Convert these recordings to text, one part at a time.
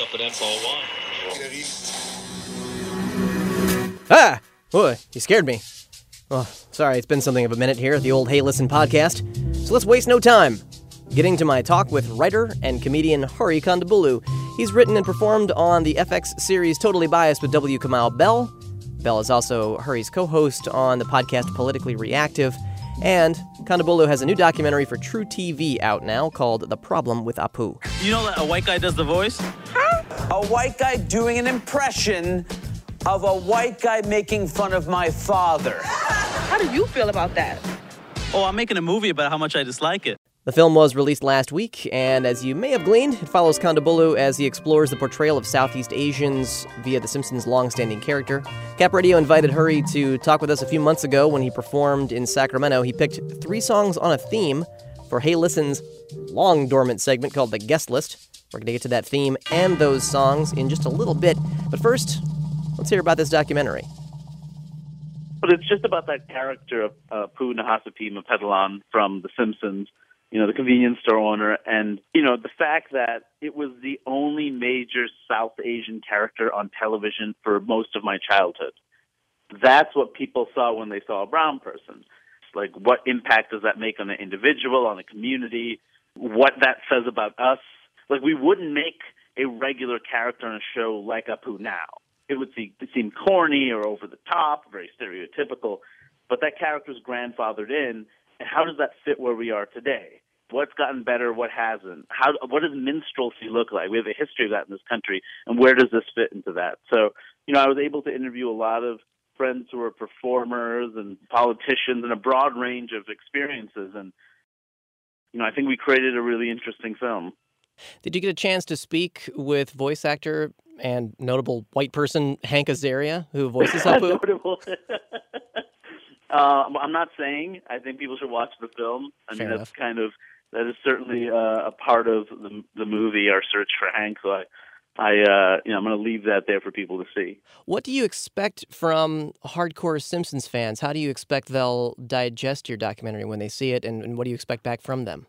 up at Ball 1. Ah! Boy, you scared me. Well, sorry, it's been something of a minute here at the old Hey Listen podcast, so let's waste no time. Getting to my talk with writer and comedian Hari Kondabolu. He's written and performed on the FX series Totally Biased with W. Kamau Bell. Bell is also Hari's co-host on the podcast Politically Reactive, and Kondabolu has a new documentary for True TV out now called The Problem with Apu. You know that a white guy does the voice? Huh? A white guy doing an impression of a white guy making fun of my father. How do you feel about that? Oh, I'm making a movie about how much I dislike it. The film was released last week, and as you may have gleaned, it follows Kondabolu as he explores the portrayal of Southeast Asians via The Simpsons' long-standing character. Cap Radio invited Hari to talk with us a few months ago when he performed in Sacramento. He picked 3 songs on a theme for Hey Listen's long-dormant segment called The Guest List. We're going to get to that theme and those songs in just a little bit, but first, let's hear about this documentary. But it's just about that character of Apu Nahasapi Mapetalan from The Simpsons, you know, the convenience store owner, and, you know, the fact that it was the only major South Asian character on television for most of my childhood. That's what people saw when they saw a brown person. It's like, what impact does that make on an individual, on a community, what that says about us? Like, we wouldn't make a regular character on a show like Apu now. It would seem corny or over the top, very stereotypical, but that character's grandfathered in. And how does that fit where we are today? What's gotten better? What hasn't? What does minstrelsy look like? We have a history of that in this country, and where does this fit into that? So, you know, I was able to interview a lot of friends who are performers and politicians and a broad range of experiences, and, you know, I think we created a really interesting film. Did you get a chance to speak with voice actor and notable white person Hank Azaria, who voices Apu? I'm not saying. I think people should watch the film. I mean, that is certainly a part of the movie, our search for Hank. So I'm going to leave that there for people to see. What do you expect from hardcore Simpsons fans? How do you expect they'll digest your documentary when they see it, and what do you expect back from them?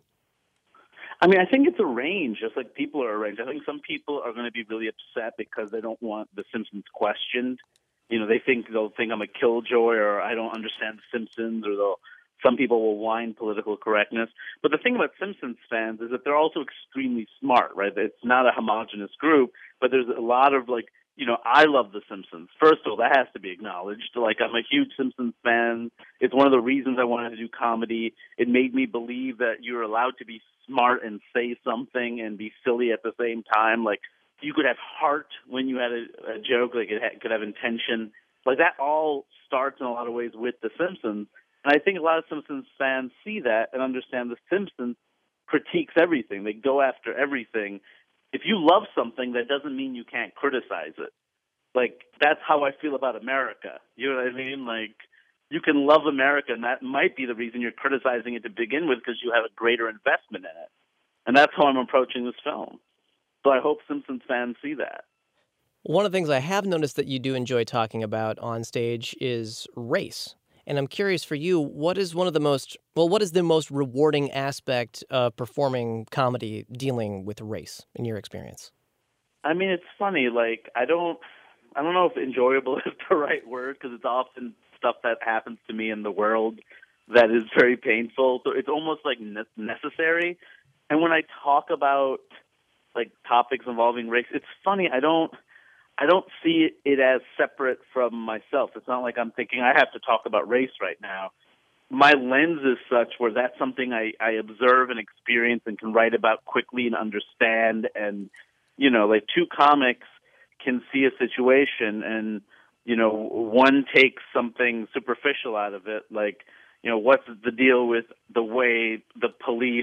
I mean, I think it's a range, just like people are a range. I think some people are going to be really upset because they don't want The Simpsons questioned. You know, they'll think I'm a killjoy or I don't understand The Simpsons, or some people will whine political correctness. But the thing about Simpsons fans is that they're also extremely smart, right? It's not a homogenous group, but there's a lot of, like, you know, I love The Simpsons. First of all, that has to be acknowledged. Like, I'm a huge Simpsons fan. It's one of the reasons I wanted to do comedy. It made me believe that you're allowed to be smart and say something and be silly at the same time. Like, you could have heart when you had a joke, like it could have intention. Like, that all starts in a lot of ways with The Simpsons. And I think a lot of Simpsons fans see that and understand The Simpsons critiques everything. They go after everything. If you love something, that doesn't mean you can't criticize it. Like, that's how I feel about America. You know what I mean? Like, you can love America, and that might be the reason you're criticizing it to begin with, because you have a greater investment in it. And that's how I'm approaching this film. So I hope Simpsons fans see that. One of the things I have noticed that you do enjoy talking about on stage is race. And I'm curious for you, what is the most rewarding aspect of performing comedy dealing with race in your experience? I mean, it's funny. Like, I don't know if enjoyable is the right word, because it's often stuff that happens to me in the world that is very painful. So it's almost like necessary. And when I talk about, like, topics involving race, it's funny. I don't see it as separate from myself. It's not like I'm thinking I have to talk about race right now. My lens is such where that's something I observe and experience and can write about quickly and understand. And, you know, like, 2 comics can see a situation and, you know, one takes something superficial out of it. Like, you know, what's the deal with the way the police,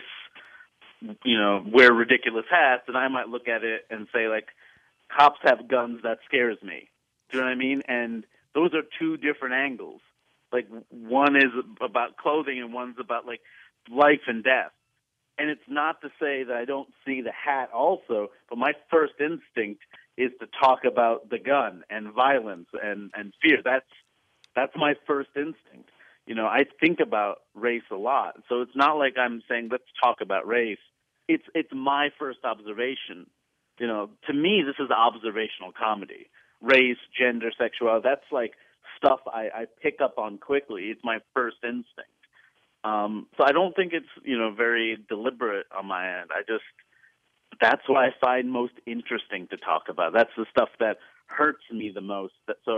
you know, wear ridiculous hats? And I might look at it and say, like, cops have guns, that scares me. Do you know what I mean? And those are 2 different angles. Like, one is about clothing and one's about, like, life and death. And it's not to say that I don't see the hat also, but my first instinct is to talk about the gun and violence and fear. That's my first instinct. You know, I think about race a lot. So it's not like I'm saying, let's talk about race. It's my first observation. To me, this is observational comedy. Race, gender, sexuality, that's like stuff I pick up on quickly. It's my first instinct. So I don't think it's, very deliberate on my end. That's what I find most interesting to talk about. That's the stuff that hurts me the most.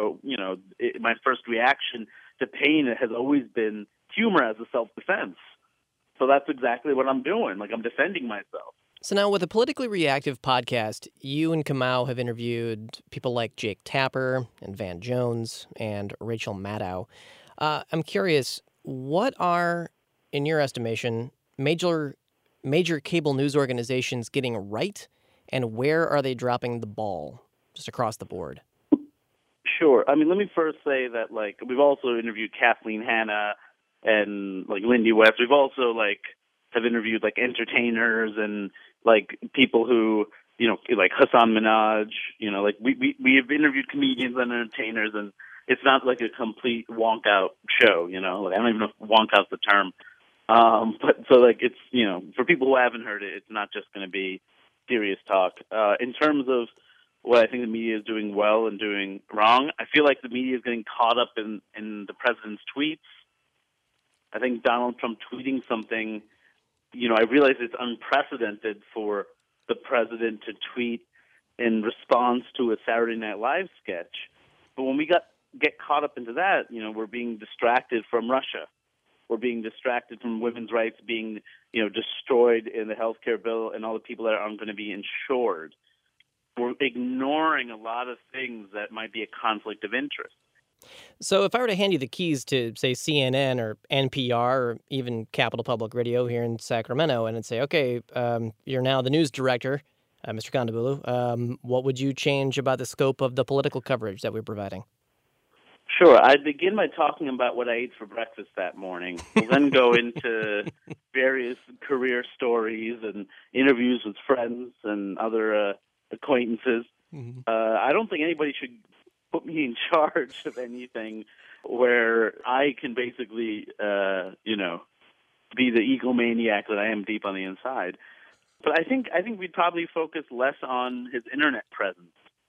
My first reaction to pain has always been humor as a self-defense. So that's exactly what I'm doing. Like, I'm defending myself. So now with a politically reactive podcast, you and Kamau have interviewed people like Jake Tapper and Van Jones and Rachel Maddow. I'm curious, what are, in your estimation, major cable news organizations getting right, and where are they dropping the ball, just across the board? Sure. I mean, let me first say that, we've also interviewed Kathleen Hanna and, Lindy West. We've also, have interviewed, entertainers and, people who, like Hassan Minhaj, we have interviewed comedians and entertainers, and it's not like a complete wonk out show, I don't even know if wonk out's the term. But so it's, for people who haven't heard it, it's not just going to be serious talk. In terms of what I think the media is doing well and doing wrong, I feel like the media is getting caught up in the president's tweets. I think Donald Trump tweeting something, I realize it's unprecedented for the president to tweet in response to a Saturday Night Live sketch. But when we get caught up into that, we're being distracted from Russia. We're being distracted from women's rights being, destroyed in the healthcare bill and all the people that aren't going to be insured. We're ignoring a lot of things that might be a conflict of interest. So if I were to hand you the keys to, say, CNN or NPR or even Capital Public Radio here in Sacramento, and I'd say, okay, you're now the news director, Mr. Kondabolu, what would you change about the scope of the political coverage that we're providing? Sure. I'd begin by talking about what I ate for breakfast that morning. We'll then go into various career stories and interviews with friends and other acquaintances. Mm-hmm. I don't think anybody should put me in charge of anything where I can basically, be the egomaniac that I am deep on the inside. But I think we'd probably focus less on his internet presence.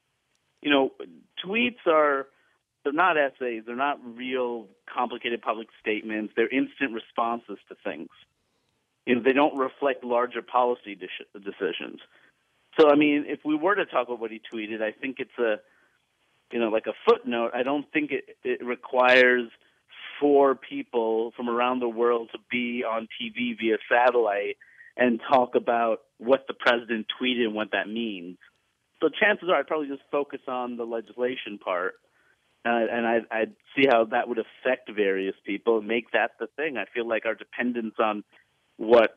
Tweets they're not essays. They're not real complicated public statements. They're instant responses to things. They don't reflect larger policy decisions. So, I mean, if we were to talk about what he tweeted, I think it's a footnote. I don't think it requires 4 people from around the world to be on TV via satellite and talk about what the president tweeted and what that means. So chances are I'd probably just focus on the legislation part, and I'd see how that would affect various people and make that the thing. I feel like our dependence on what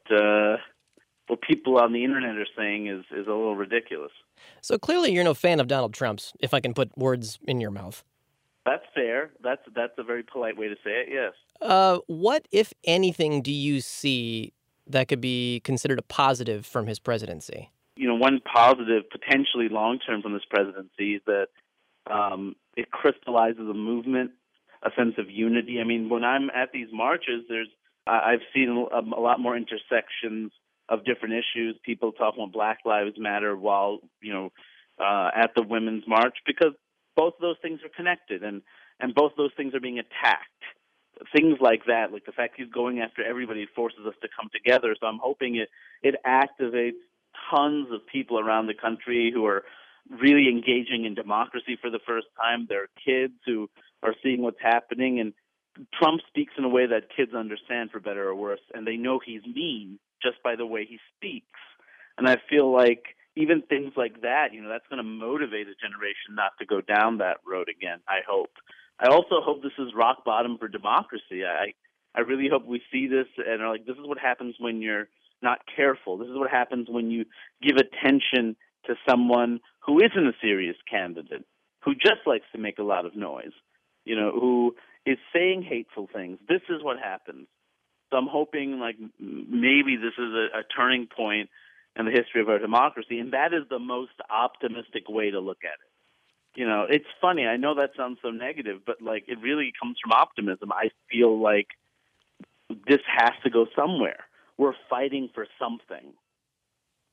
people on the internet are saying is a little ridiculous. So clearly you're no fan of Donald Trump's, if I can put words in your mouth. That's fair. That's a very polite way to say it, yes. What, if anything, do you see that could be considered a positive from his presidency? One positive, potentially long-term from this presidency is that it crystallizes a movement, a sense of unity. I mean, when I'm at these marches, I've seen a lot more intersections of different issues, people talking about Black Lives Matter while, at the Women's March, because both of those things are connected and both of those things are being attacked. Things like that, like the fact he's going after everybody, forces us to come together. So I'm hoping it activates tons of people around the country who are really engaging in democracy for the first time. There are kids who are seeing what's happening, and Trump speaks in a way that kids understand, for better or worse, and they know he's mean just by the way he speaks. And I feel like even things like that, that's going to motivate a generation not to go down that road again, I hope. I also hope this is rock bottom for democracy. I really hope we see this and are like, this is what happens when you're not careful. This is what happens when you give attention to someone who isn't a serious candidate, who just likes to make a lot of noise, who is saying hateful things. This is what happens. So I'm hoping maybe this is a turning point in the history of our democracy, and that is the most optimistic way to look at it. It's funny. I know that sounds so negative, but it really comes from optimism. I feel like this has to go somewhere. We're fighting for something.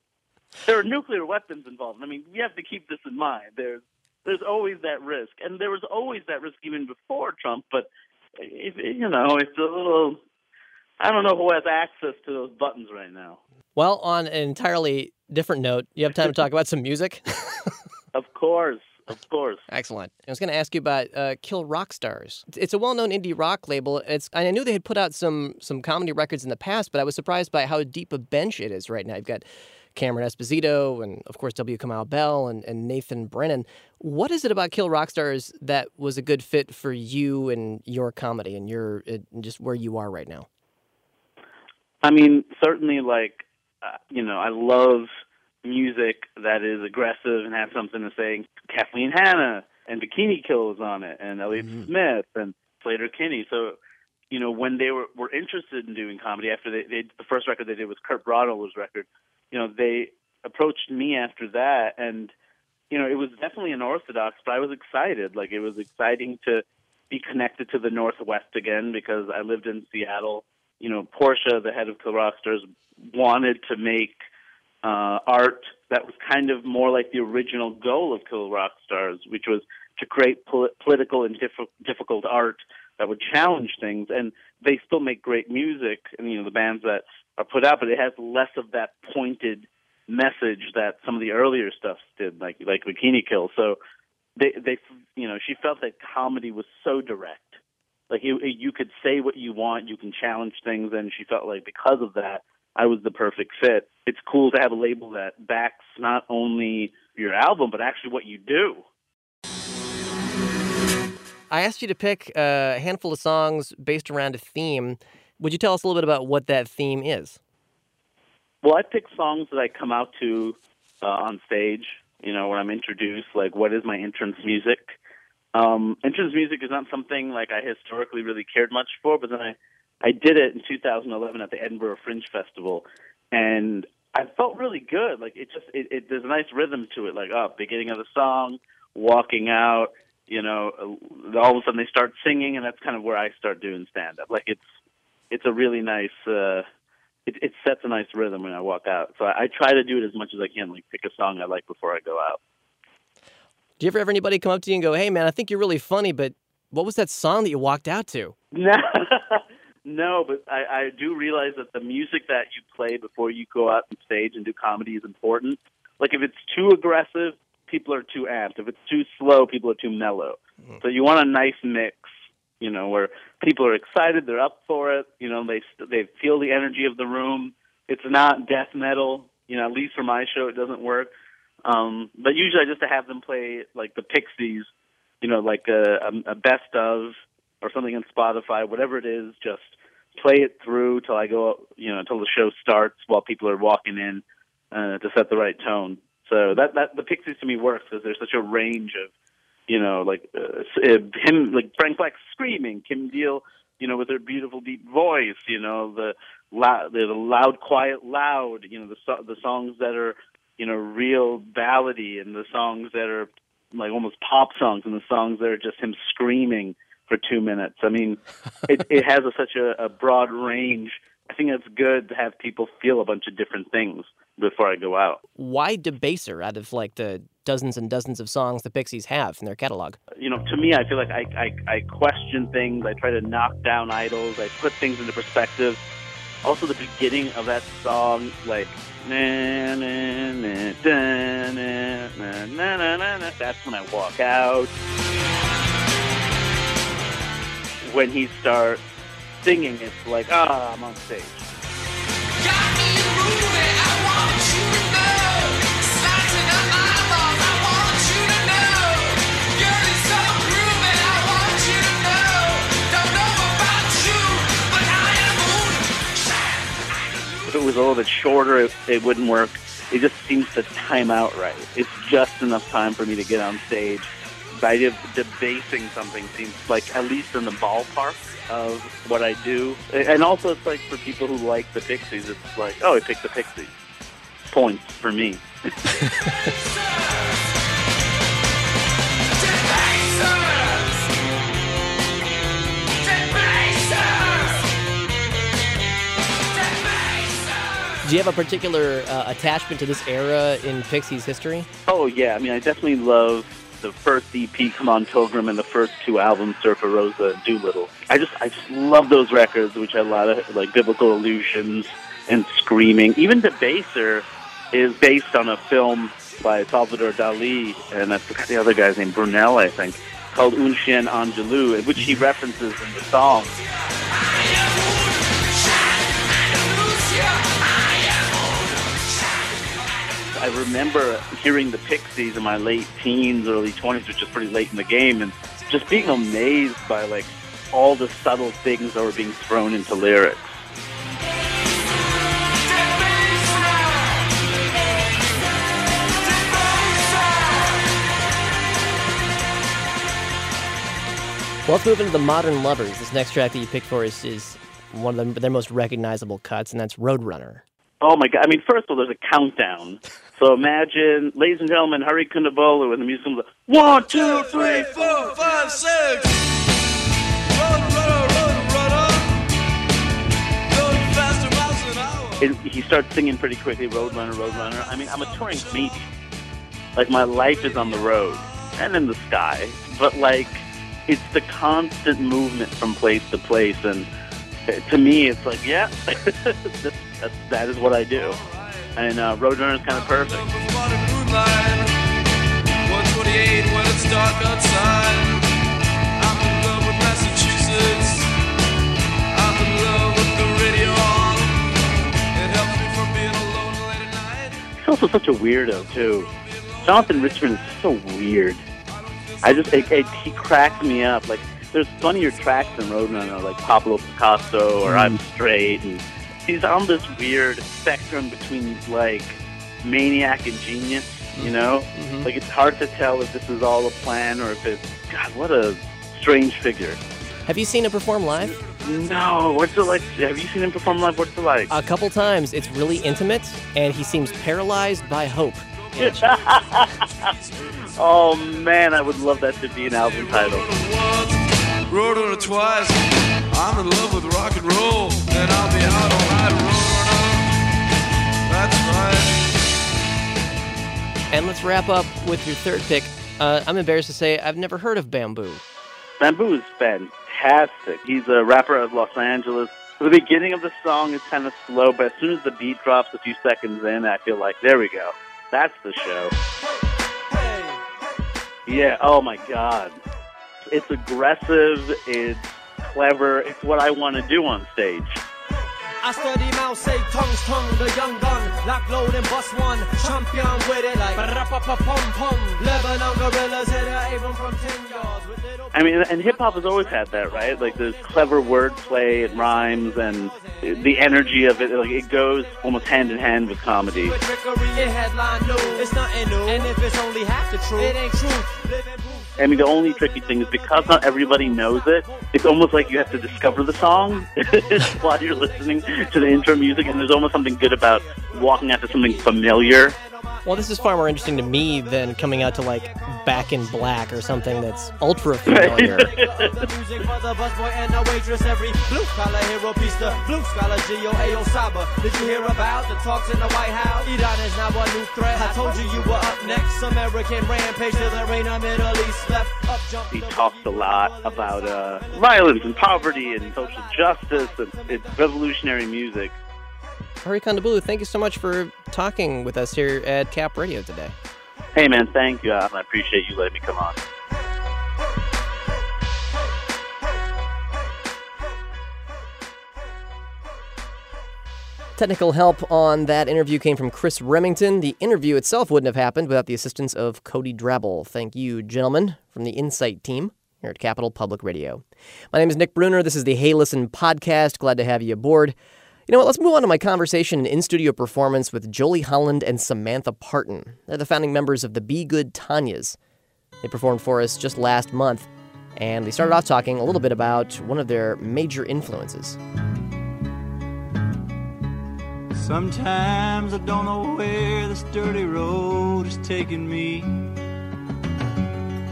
there are nuclear weapons involved. I mean, we have to keep this in mind. There's always that risk, and there was always that risk even before Trump. But it's a little. I don't know who has access to those buttons right now. Well, on an entirely different note, you have time to talk about some music? Of course. Excellent. I was going to ask you about Kill Rock Stars. It's a well-known indie rock label. I knew they had put out some comedy records in the past, but I was surprised by how deep a bench it is right now. You've got Cameron Esposito and, of course, W. Kamau Bell and Nathan Brennan. What is it about Kill Rock Stars that was a good fit for you and your comedy and just where you are right now? I mean, certainly, I love music that is aggressive and has something to say. Kathleen Hanna and Bikini Kill is on it, and Elliott Smith and Slater Kinney. So, when they were interested in doing comedy, after the first record they did was Kurt Braunohler's record, they approached me after that, and it was definitely unorthodox, but I was excited. Like, it was exciting to be connected to the Northwest again because I lived in Seattle. Portia, the head of Kill Rock Stars, wanted to make art that was kind of more like the original goal of Kill Rock Stars, which was to create political and difficult art that would challenge things. And they still make great music, and the bands that are put out, but it has less of that pointed message that some of the earlier stuff did, like Bikini Kill. So she felt that comedy was so direct. Like, you could say what you want, you can challenge things, and she felt like because of that, I was the perfect fit. It's cool to have a label that backs not only your album, but actually what you do. I asked you to pick a handful of songs based around a theme. Would you tell us a little bit about what that theme is? Well, I pick songs that I come out to on stage, when I'm introduced, like what is my entrance music. Entrance music is not something like I historically really cared much for, but then I did it in 2011 at the Edinburgh Fringe Festival, and I felt really good. Like, there's a nice rhythm to it, like, beginning of the song, walking out, all of a sudden they start singing, and that's kind of where I start doing stand-up. Like, it's a really nice, it sets a nice rhythm when I walk out. So I try to do it as much as I can, like pick a song I like before I go out. Do you ever have anybody come up to you and go, "Hey, man, I think you're really funny, but what was that song that you walked out to?" No, but I do realize that the music that you play before you go out on stage and do comedy is important. Like, if it's too aggressive, people are too amped. If it's too slow, people are too mellow. So you want a nice mix, where people are excited, they're up for it, they feel the energy of the room. It's not death metal, at least for my show, it doesn't work. But usually I just have them play like the Pixies, like a best of or something on Spotify, whatever it is, just play it through till I go, till the show starts while people are walking in to set the right tone. So that the Pixies to me works because there's such a range of, him, like Frank Black screaming, Kim Deal, with her beautiful deep voice, the loud, quiet, loud, the songs that are, real ballady, and the songs that are like almost pop songs, and the songs that are just him screaming for 2 minutes. I mean, it has such a broad range. I think it's good to have people feel a bunch of different things before I go out. Why Debaser out of like the dozens and dozens of songs the Pixies have in their catalog? To me, I feel like I question things. I try to knock down idols. I put things into perspective. Also, the beginning of that song, like, na, na, na, da, na, na, na, na, na, na, that's when I walk out. When he starts singing, it's like, I'm on stage. Got me moving, I want you to know. Slicing up my balls, I want you to know. Girl, it's so groovy, I want you to know. Don't know about you, but I am on. If it was a little bit shorter, it wouldn't work. It just seems to time out right. It's just enough time for me to get on stage. The idea of debasing something seems like at least in the ballpark of what I do. And also it's like for people who like the Pixies, it's like, oh, I picked the Pixies. Points for me. Do you have a particular attachment to this era in Pixies history? Oh, yeah. I mean, I definitely love the first EP, Come On Pilgrim, and the first two albums, Surfer Rosa and Doolittle. I just love those records, which had a lot of, like, biblical allusions and screaming. Even Debaser is based on a film by Salvador Dali, and I forgot the other guy's name, Brunel, I think, called Un Chien Andalou, which he references in the song. I remember hearing the Pixies in my late teens, early 20s, which is pretty late in the game, and just being amazed by, like, all the subtle things that were being thrown into lyrics. Well, let's move into the Modern Lovers. This next track that you picked for us is one of their most recognizable cuts, and that's Roadrunner. Oh, my God. I mean, first of all, there's a countdown. So imagine, ladies and gentlemen, Hari Kondabolu, and the music comes like, 1, 2, 3, 4, 5, 6. And he starts singing pretty quickly, Roadrunner, Roadrunner. I mean, I'm a touring comedian. Like, my life is on the road and in the sky. But, like, it's the constant movement from place to place. And to me, it's like, yeah, that is what I do. And Roadrunner is kind of perfect. 128 when it's dark outside. I'm in love with Massachusetts. I'm in love with the radio on. It helps me from being alone late at night. He's also such a weirdo, too. Jonathan Richman is so weird. He cracks me up. Like, there's funnier tracks than Roadrunner, like Pablo Picasso or I'm Straight, and he's on this weird spectrum between, like, maniac and genius, you know? Mm-hmm. Like, it's hard to tell if this is all a plan or if it's, God, what a strange figure. Have you seen him perform live? No. What's it like? Have you seen him perform live? What's it like? A couple times. It's really intimate, and he seems paralyzed by hope. Oh, man, I would love that to be an album title. Rode on it twice. I'm in love with rock and roll, and I'll be out all night. That's right. And let's wrap up with your third pick. I'm embarrassed to say I've never heard of Bamboo. Bamboo is fantastic. He's a rapper out of Los Angeles. The beginning of the song is kind of slow, but as soon as the beat drops a few seconds in, I feel like, there we go. That's the show. Yeah, oh my God. It's aggressive, it's clever, it's what I want to do on stage. I study Mao say tongues, the young gun, lock, load, and bust one. Champion with it like pum. Lebanon gorillas hit a Avon from 10 yards. I mean, and hip-hop has always had that, right? Like, there's clever wordplay and rhymes, and the energy of it, like, it goes almost hand-in-hand with comedy. It's nothing new, and if it's only half the truth, it ain't true. I mean, the only tricky thing is because not everybody knows it, it's almost like you have to discover the song while you're listening to the intro music, and there's almost something good about walking out to something familiar. Well, this is far more interesting to me than coming out to, like, Back in Black or something that's ultra familiar. The music for the busboy and the waitress, every blue-collar hero piece, the blue-scholar G.O.A.O. Saba. Did you hear about the talks in the White House? Iran is now a new threat. I told you were up next. American rampage till there ain't a Middle East left. Up jump. He talks a lot about violence and poverty and social justice, and it's revolutionary music. Hari Kondabolu, thank you so much for talking with us here at Cap Radio today. Hey, man, thank you. I appreciate you letting me come on. Technical help on that interview came from Chris Remington. The interview itself wouldn't have happened without the assistance of Cody Drabble. Thank you, gentlemen, from the Insight team here at Capital Public Radio. My name is Nick Bruner. This is the Hey Listen podcast. Glad to have you aboard. You know what, let's move on to my conversation and in-studio performance with Jolie Holland and Samantha Parton. They're the founding members of the Be Good Tanyas. They performed for us just last month, and they started off talking a little bit about one of their major influences. Sometimes I don't know where this dirty road is taking me.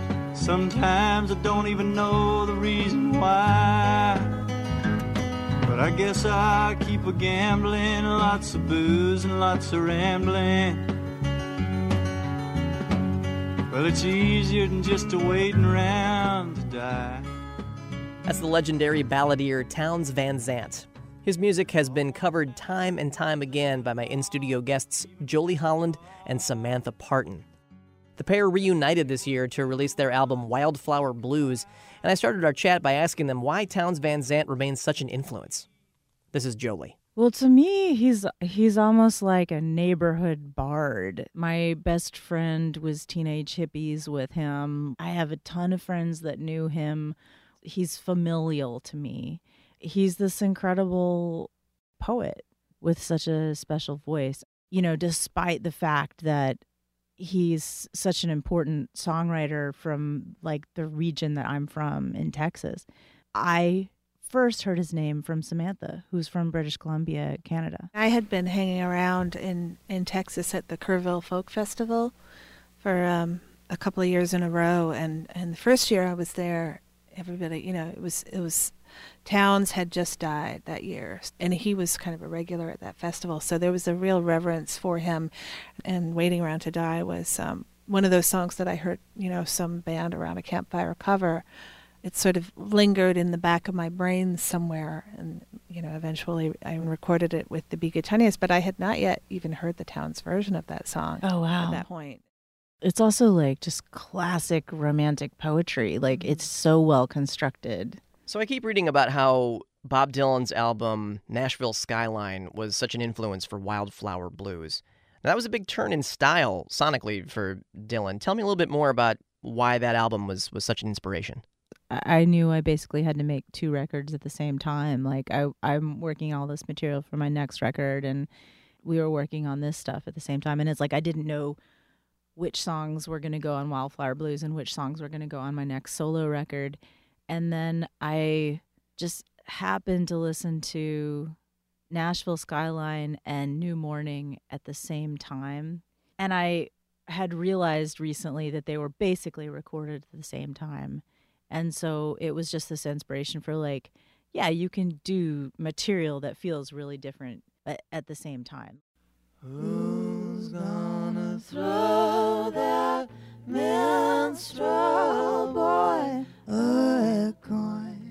Sometimes I don't even know the reason why. But But I guess I keep a gambling, lots of booze and lots of rambling. Well, it's easier than just a waiting around to die. That's the legendary balladeer Townes Van Zandt. His music has been covered time and time again by my in-studio guests Jolie Holland and Samantha Parton. The pair reunited this year to release their album Wildflower Blues, and I started our chat by asking them why Townes Van Zandt remains such an influence. This is Jolie. Well, to me, he's almost like a neighborhood bard. My best friend was Teenage Hippies with him. I have a ton of friends that knew him. He's familial to me. He's this incredible poet with such a special voice. You know, despite the fact that he's such an important songwriter from like the region that I'm from in Texas. I first heard his name from Samantha, who's from British Columbia, Canada. I had been hanging around in Texas at the Kerrville Folk Festival for a couple of years in a row, and the first year I was there, everybody, you know, it was Townes had just died that year, and he was kind of a regular at that festival, so there was a real reverence for him. And Waiting Around to Die was one of those songs that I heard, you know, some band around a campfire cover. It sort of lingered in the back of my brain somewhere, and, you know, eventually I recorded it with the Bigatonians, but I had not yet even heard the Townes version of that song. Oh, wow. At that point. It's also like just classic romantic poetry. Like, it's so well constructed. So I keep reading about how Bob Dylan's album Nashville Skyline was such an influence for Wildflower Blues. Now, that was a big turn in style sonically for Dylan. Tell me a little bit more about why that album was such an inspiration. I knew I basically had to make two records at the same time. Like, I'm working all this material for my next record, and we were working on this stuff at the same time. And it's like I didn't know which songs were going to go on Wildflower Blues and which songs were going to go on my next solo record. And then I just happened to listen to Nashville Skyline and New Morning at the same time. And I had realized recently that they were basically recorded at the same time. And so it was just this inspiration for like, yeah, you can do material that feels really different at the same time. Who's gonna throw that minstrel boy a coin?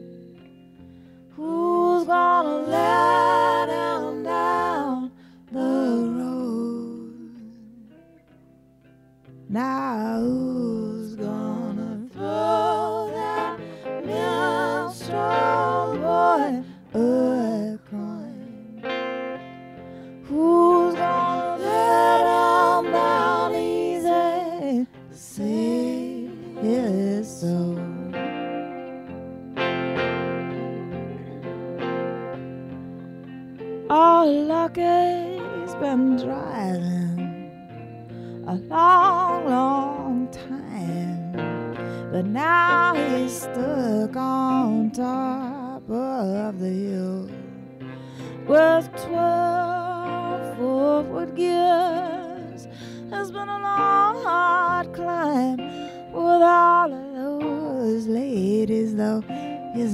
Who's gonna let him down the road? Now who's gonna throw that minstrel boy a coin? Who's gonna let him down easy? Say it so. Oh, Lucky's been driving a long, long time, but now he's stuck on top of the hill with 12 forward gears. It's been a long, hard climb with all of those ladies, though he's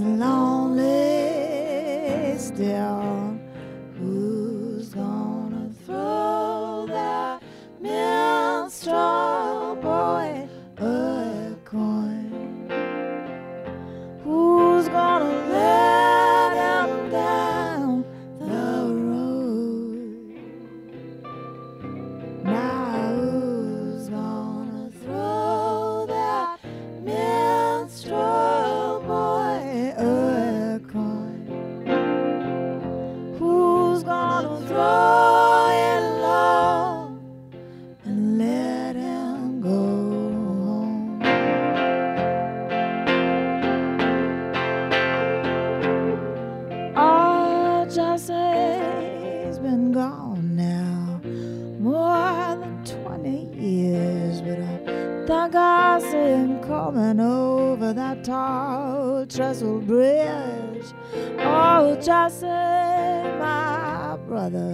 lonely still. Who's gonna throw that minstrel boy a coin? Who's gonna let him down the road? Now who's gonna throw that minstrel boy a coin? Who's gonna throw it low and let him go home? Oh, Jesse's been gone now more than 20 years, but I think I see him coming over that tall trestle bridge. Oh, Jesse, my brother,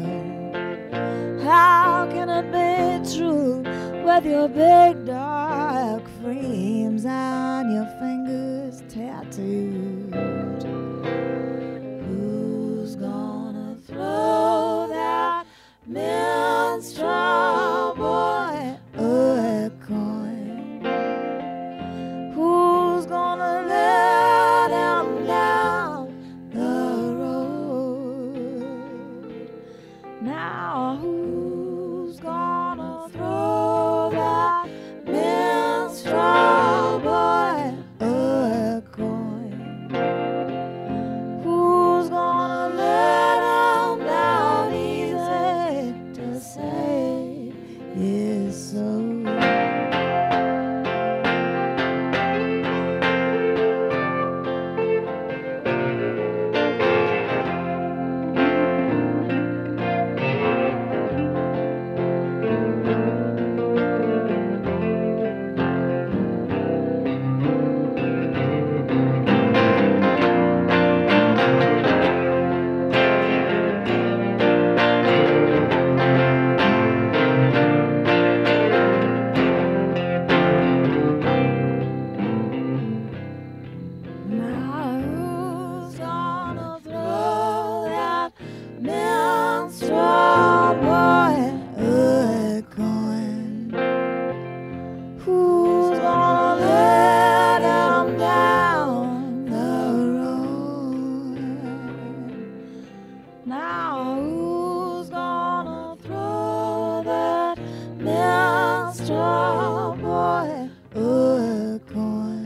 how can it be true with your big dark frames and your fingers tattooed? Who throw that minstrel boy a coin? Who's gonna let him down the road? Now who's gonna throw that minstrel boy a coin? Who's gonna let him down easy to say is so? Now who's gonna throw that minstrel boy a coin? Who's gonna let him down the road? Now who's gonna throw that minstrel boy a coin?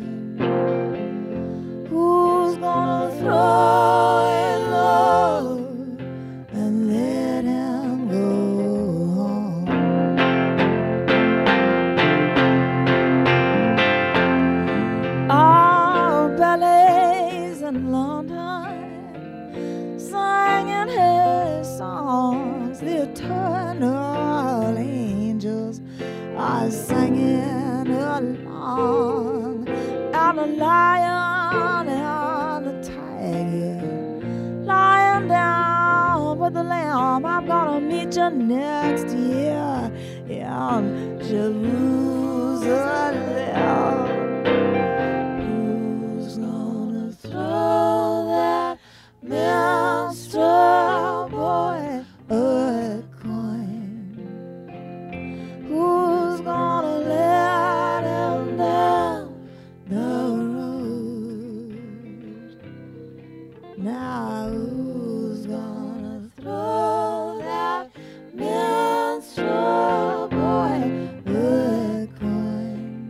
Who's gonna throw it low and let him go home? All ballets in London singing his songs. The eternal angels are singing along. And a lion and a tiger lying down with the lamb. I'm gonna meet you next year in Jerusalem. Who's gonna throw that minstrel boy a coin? Who's gonna let him down the road? Now who's gonna throw that minstrel boy a coin?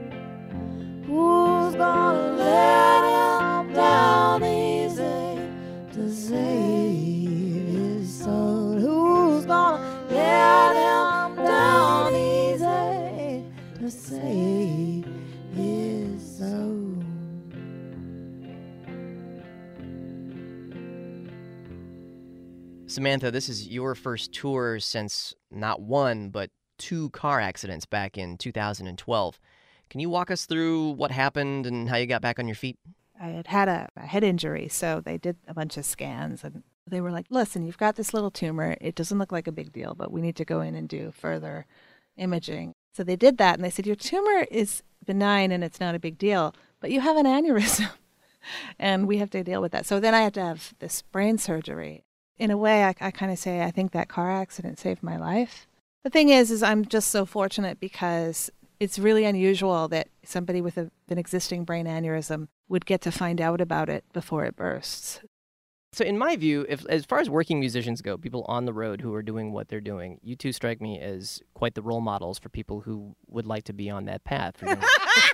Who's gonna let him down easy to save his soul? Who's gonna let him down easy to save his soul? Samantha, this is your first tour since not one, but 2 car accidents back in 2012. Can you walk us through what happened and how you got back on your feet? I had had a head injury, so they did a bunch of scans, and they were like, listen, you've got this little tumor. It doesn't look like a big deal, but we need to go in and do further imaging. So they did that, and they said, your tumor is benign and it's not a big deal, but you have an aneurysm, and we have to deal with that. So then I had to have this brain surgery. In a way, I kind of say I think that car accident saved my life. The thing is I'm just so fortunate because it's really unusual that somebody with an existing brain aneurysm would get to find out about it before it bursts. So in my view, as far as working musicians go, people on the road who are doing what they're doing, you two strike me as quite the role models for people who would like to be on that path. You know?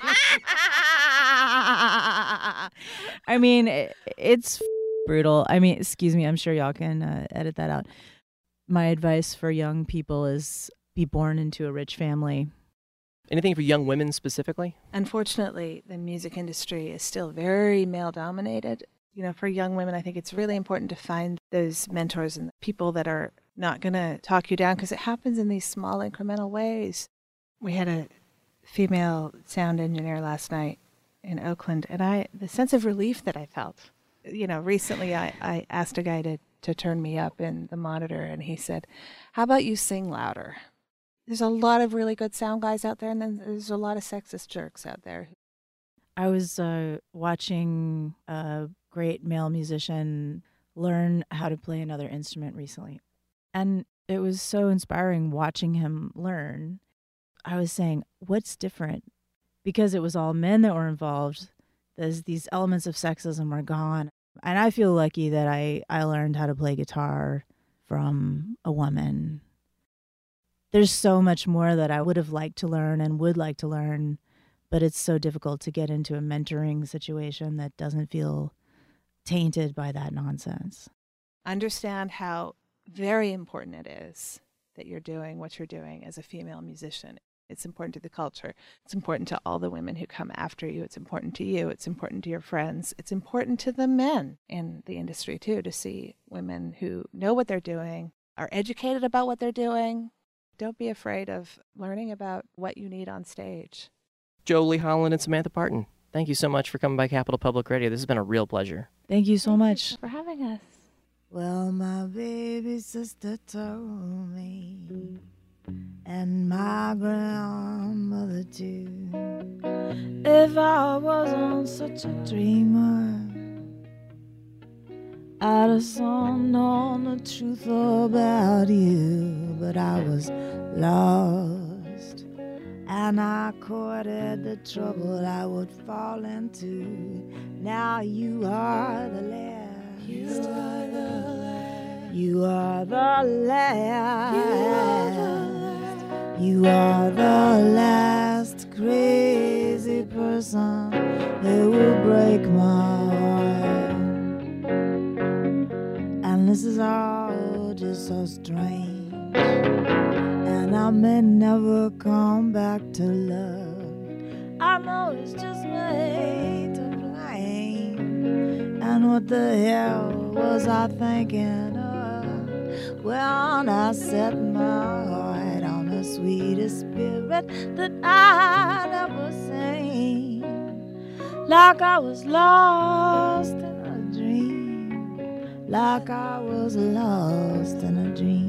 I mean, it's brutal. I mean, excuse me, I'm sure y'all can edit that out. My advice for young people is be born into a rich family. Anything for young women specifically? Unfortunately, the music industry is still very male-dominated. You know, for young women, I think it's really important to find those mentors and people that are not going to talk you down, because it happens in these small incremental ways. We had a female sound engineer last night in Oakland, and the sense of relief that I felt. You know, recently I asked a guy to turn me up in the monitor, and he said, how about you sing louder? There's a lot of really good sound guys out there, and then there's a lot of sexist jerks out there. I was watching a great male musician learn how to play another instrument recently. And it was so inspiring watching him learn. I was saying, what's different? Because it was all men that were involved, these elements of sexism were gone. And I feel lucky that I learned how to play guitar from a woman. There's so much more that I would have liked to learn and would like to learn, but it's so difficult to get into a mentoring situation that doesn't feel tainted by that nonsense. Understand how very important it is that you're doing what you're doing as a female musician. It's important to the culture. It's important to all the women who come after you. It's important to you. It's important to your friends. It's important to the men in the industry, too, to see women who know what they're doing, are educated about what they're doing. Don't be afraid of learning about what you need on stage. Jolie Holland and Samantha Parton, thank you so much for coming by Capital Public Radio. This has been a real pleasure. Thank you so much. Thank you for having us. Well, my baby sister told me, and my grandmother too, if I wasn't such a dreamer, I'd have known the truth about you. But I was lost, and I courted the trouble I would fall into. Now you are the last. You are the last. You are the last. You are the last crazy person who will break my heart. And this is all just so strange, and I may never come back to love. I know it's just made to blame. And what the hell was I thinking of? Well, I set my heart on the sweetest spirit that I'd ever seen, like I was lost in a dream, like I was lost in a dream.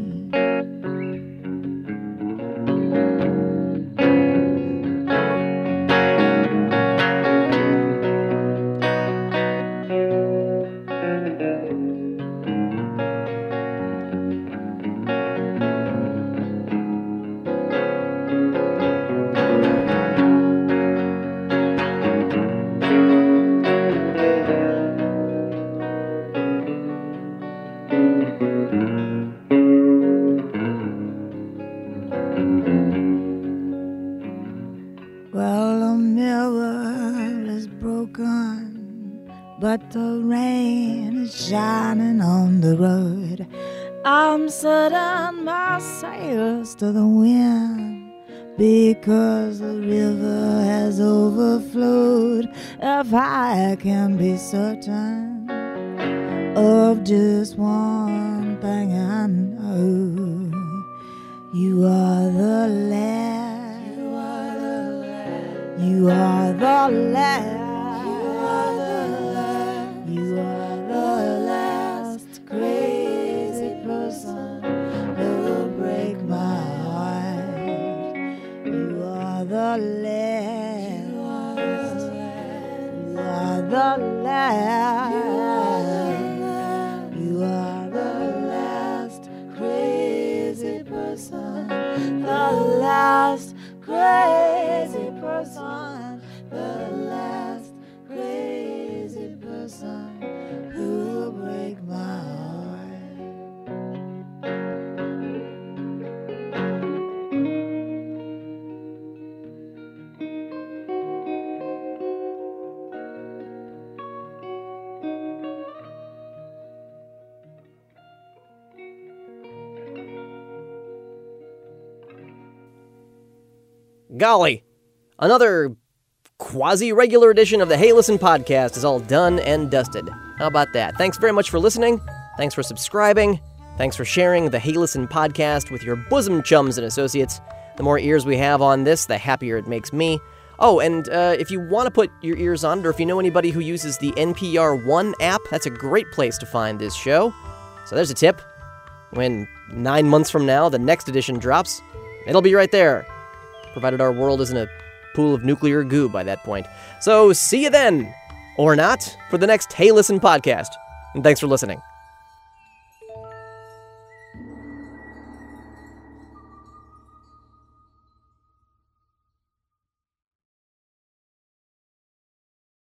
Well, the mirror is broken, but the rain is shining on the road. I'm setting my sails to the wind, because the river has overflowed. If I can be certain of just one thing I know, you are the last. You are the last. You are the last crazy person who will break my heart. You are the last. You are the last. You are the last crazy person. The last crazy person, the last crazy person who will break my heart. Golly, another quasi-regular edition of the Hey Listen podcast is all done and dusted. How about that? Thanks very much for listening. Thanks for subscribing. Thanks for sharing the Hey Listen podcast with your bosom chums and associates. The more ears we have on this, the happier it makes me. Oh, and if you want to put your ears on it, or if you know anybody who uses the NPR One app, that's a great place to find this show. So there's a tip. When 9 months from now the next edition drops, it'll be right there, provided our world isn't a pool of nuclear goo by that point. So see you then, or not, for the next Hey Listen podcast. And thanks for listening.